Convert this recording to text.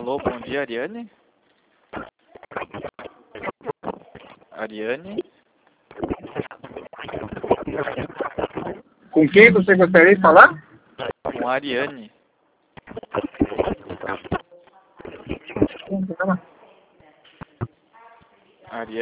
Alô, bom dia, Ariane? Ariane? Com quem você gostaria de falar? Com a Ariane. Ariane?